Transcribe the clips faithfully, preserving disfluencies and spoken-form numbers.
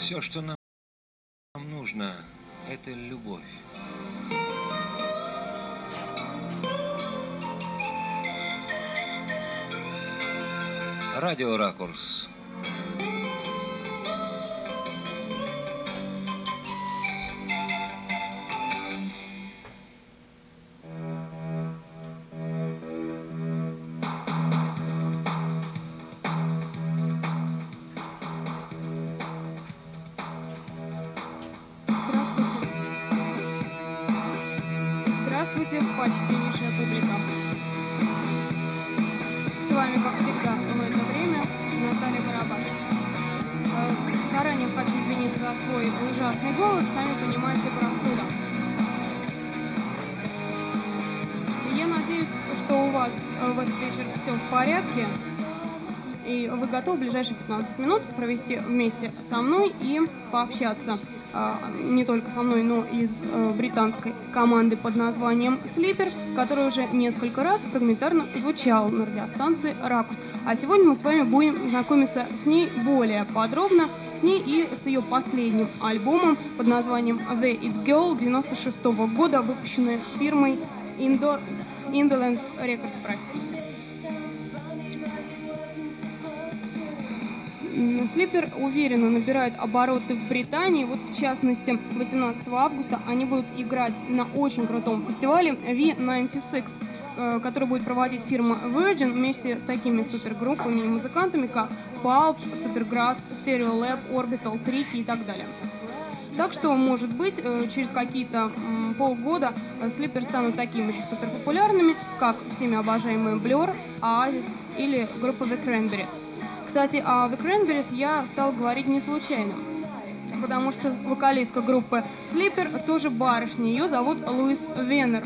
Все, что нам нужно, это любовь. Радио Ракурс. И вы готовы в ближайшие пятнадцать минут провести вместе со мной и пообщаться э, не только со мной, но и с э, британской командой под названием Sleeper, которая уже несколько раз фрагментарно звучала на радиостанции Ракурс. А сегодня мы с вами будем знакомиться с ней более подробно, с ней и с ее последним альбомом под названием The It Girl девяносто шестого года, выпущенной фирмой Indo... Indolent Records, простите. Sleeper уверенно набирает обороты в Британии. Вот в частности, восемнадцатого августа они будут играть на очень крутом фестивале ви девяносто шесть, который будет проводить фирма Virgin вместе с такими супергруппами и музыкантами, как Pulp, Supergrass, Stereolab, Orbital, Tricky и так далее. Так что, может быть, через какие-то полгода Sleeper станут такими же суперпопулярными, как всеми обожаемые Blur, Oasis или группа The Cranberries. Кстати, о The Cranberries я стал говорить не случайно, потому что вокалистка группы Sleeper тоже барышня, ее зовут Луис Венер.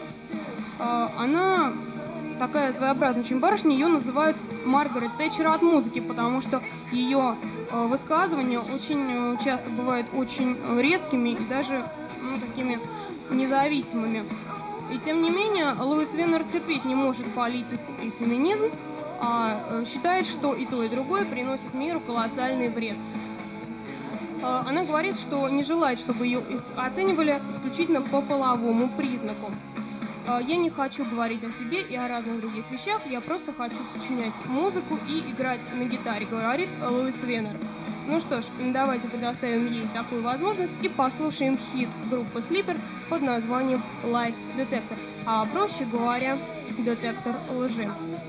Она такая своеобразная очень барышня, ее называют Маргарет Тэтчер от музыки, потому что ее высказывания очень часто бывают очень резкими и даже ну, такими независимыми. И тем не менее, Луис Венер терпеть не может политику и феминизм, а считает, что и то, и другое приносит миру колоссальный вред. Она говорит, что не желает, чтобы ее оценивали исключительно по половому признаку. Я не хочу говорить о себе и о разных других вещах, я просто хочу сочинять музыку и играть на гитаре, говорит Луис Венер. Ну что ж, давайте предоставим ей такую возможность и послушаем хит группы Sleeper под названием Lie Detector, а проще говоря, детектор лжи.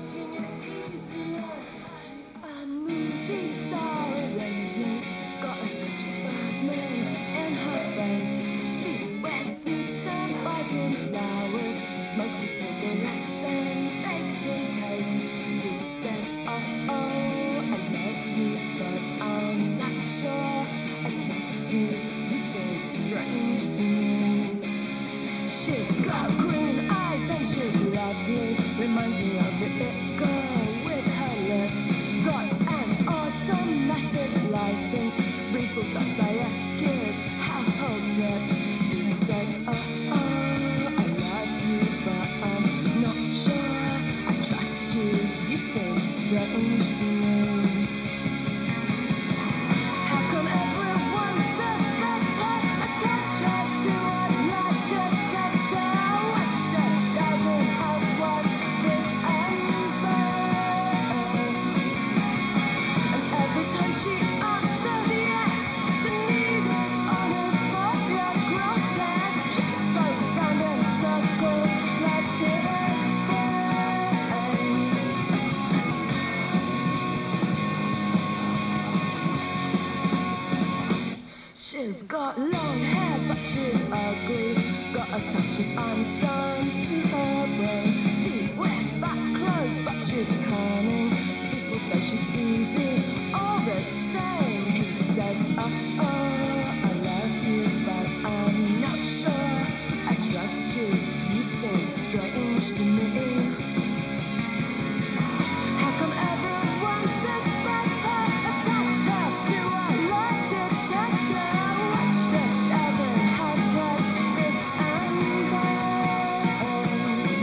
Smokes a cigarettes and bakes some cakes. He says, oh, oh, I love you, but I'm not sure I trust you. You seem strange to me. She's got green eyes and she's lovely. Reminds me of the it girl with her lips. Got an automatic license. Reads all Dostoevsky's household tips. He says, oh, oh. Strange to me. How come everyone suspects her? Attach her to a lie detector. Watched a dozen housewives this and that. And every time she answers yes, the needle's on his forehead grotesque. Just goes round in circles like his brain. She's got long hair, but she's ugly. Got a touch of Einstein to her brain. She wears fat clothes, but she's cunning. People say she's easy, all the same. He says, oh, oh, I love you, but I'm not sure I trust you. You seem strange to me. How come everyone suspects her? Attached her to a lie detector. Watched a dozen housewives this and that.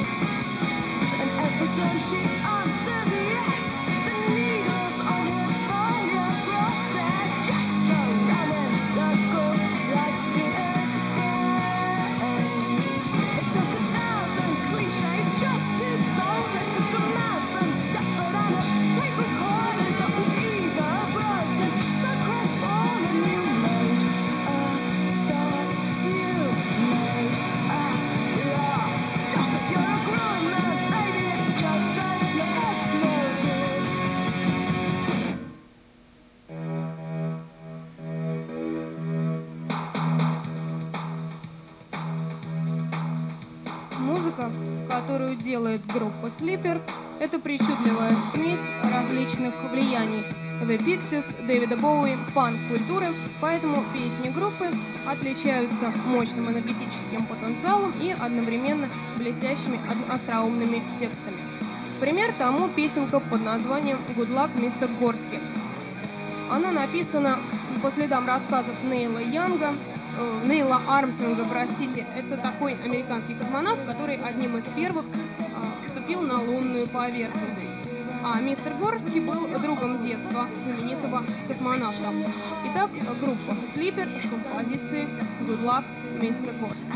которую делает группа Sleeper, это причудливая смесь различных влияний The Pixies, Дэвида Боуи, панк-культуры, поэтому песни группы отличаются мощным энергетическим потенциалом и одновременно блестящими ад- остроумными текстами. Пример тому песенка под названием «Good Luck, мистер Горский». Она написана по следам рассказов Нейла Янга, э, Нейла Армстронга, простите. Это такой американский космонавт, который одним из первых э, вступил на лунную поверхность. А мистер Горский был другом детства знаменитого космонавта. Итак, группа Sleeper с композицией «Good Luck, мистер Горский».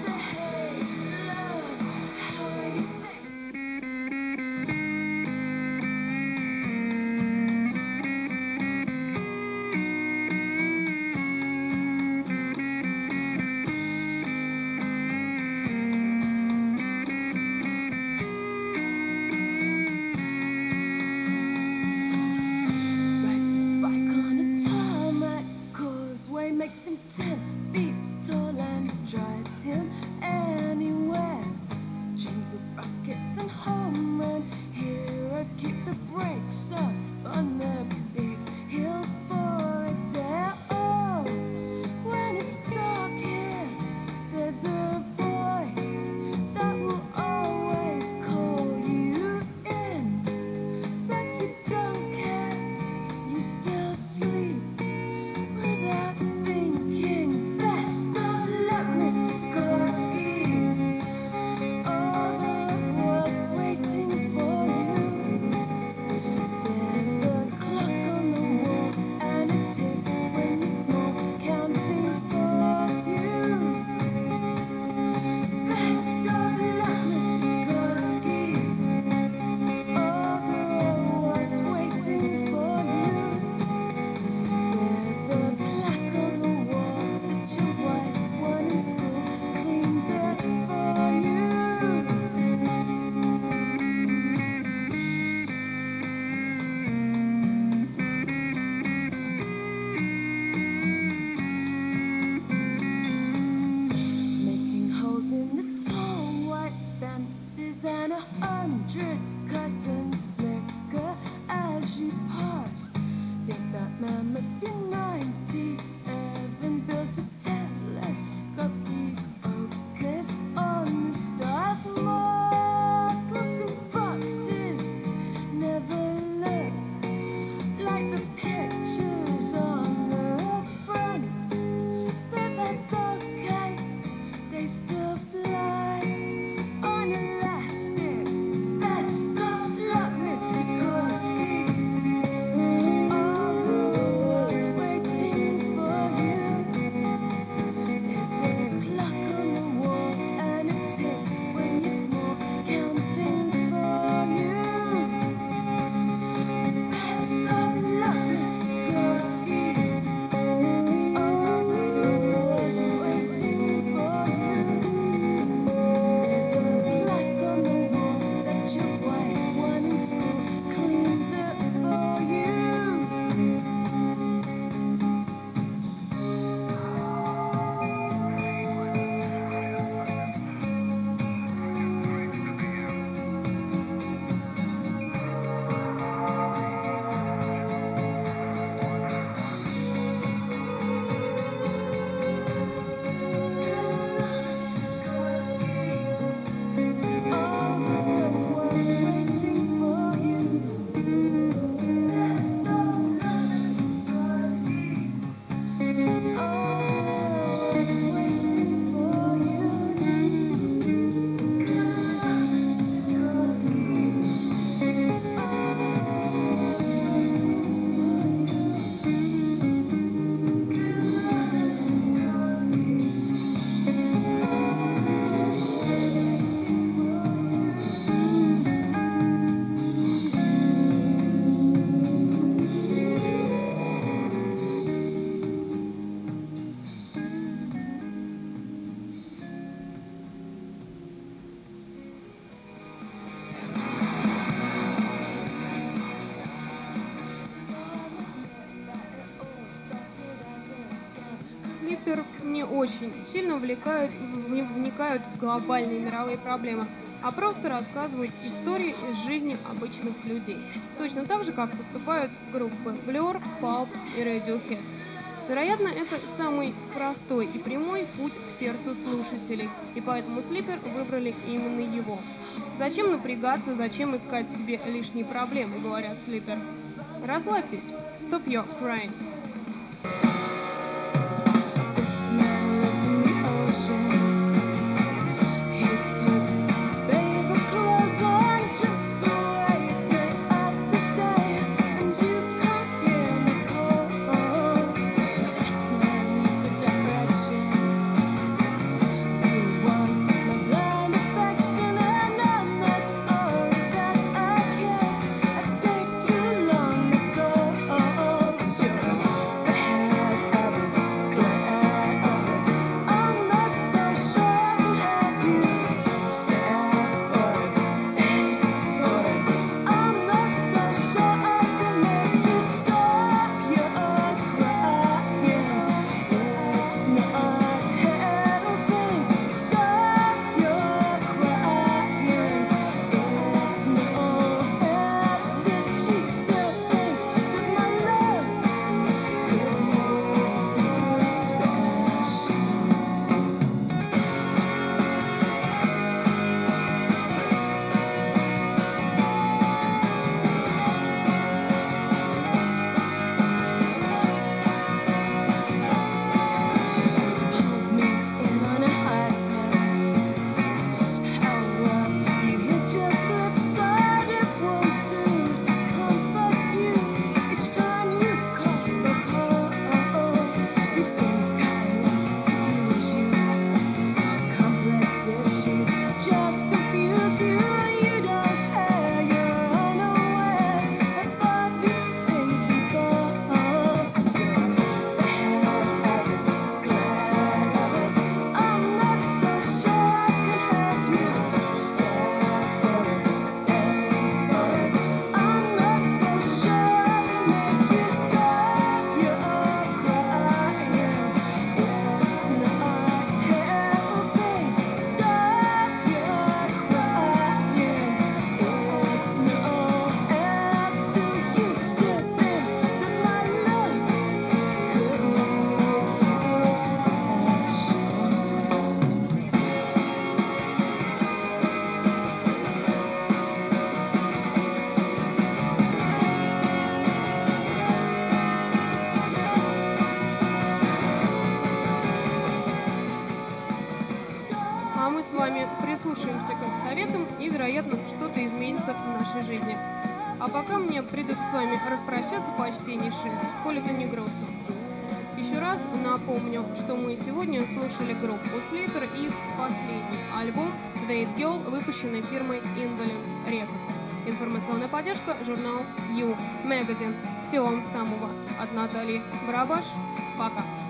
Rides his bike on a tarmac causeway, makes him ten feet tall and drives him anywhere. Dreams of rockets and home run heroes, keep the brakes off on the big hills for a day. Oh, when it's dark here, there's a voice that will always call you in. But you don't care, you still sleep without thinking. Best of luck, mister Gorski. All the world's waiting for you. There's a clock on the wall and it ticks when you're small, counting for you. Best of luck, mister Gorski. All the world's waiting for you. There's a plaque on the wall that your white one in school cleans it for you. Making holes in the tall white fences and a hundred curtains flicker as you pass. Think that man must be ninety-seven, built a telescope, he focused on the stars. Models and boxes never look like the pictures on the front, but that's okay, they still fly on elastic. Best of luck, mister Gorski. All the world's waiting for you. There's a clock on the wall and it ticks when you're small, counting for you. Best of luck, mister Gorski. All the world's waiting for you. There's a plaque on the wall that your white one in school cleans it for you. All the world's waiting for you. Best of luck, Gorski. All the world's waiting for Sleeper не очень сильно влекают, не вникают в глобальные мировые проблемы. а просто рассказывают истории из жизни обычных людей. Точно так же, как поступают группы Blur, Pulp и Radiohead. Вероятно, это самый простой и прямой путь к сердцу слушателей, и поэтому Sleeper выбрали именно его. Зачем напрягаться, зачем искать себе лишние проблемы, говорят Sleeper. Расслабьтесь. Stop your crying. This man lives in the ocean. He puts his favorite clothes on, drips away day after day, and you can't hear me call. This man needs a direction. You want my blind affection, and I'm not sorry that I can't. I stayed too long, that's all. You're the head of it, glad of it. I'm not so sure I can have you. Sad for it, thanks for it. I'm not so sure I can make you stop your crying. It's not helping. Stop your crying. It's no help. Did you still think that my love could make you special? Pulled me in on a high tide. How well you hit your flip side. It won't do to comfort you each time you call or call. You think I wanted to use you. Complex issues just confuse you. You don't care, you're unaware of all these things before. 'Cause you're the head of it, glad of it. I'm not so sure I can have you. Sad for it, thanks for it. I'm not so sure I can make you stop your crying. It's not helping. Stop your crying. It's no help. Do you still think that my love could make you special? А мы с вами прислушаемся к их советам, и, вероятно, что-то изменится в нашей жизни. А пока мне придется с вами распрощаться почтеннейшие, сколь это не грустно. Еще раз напомню, что мы сегодня слушали группу Sleeper и их последний альбом Date Girl, выпущенный фирмой Indolent Records. Информационная поддержка журнал You Magazine. Всего вам самого от Натальи Барабаш. Пока.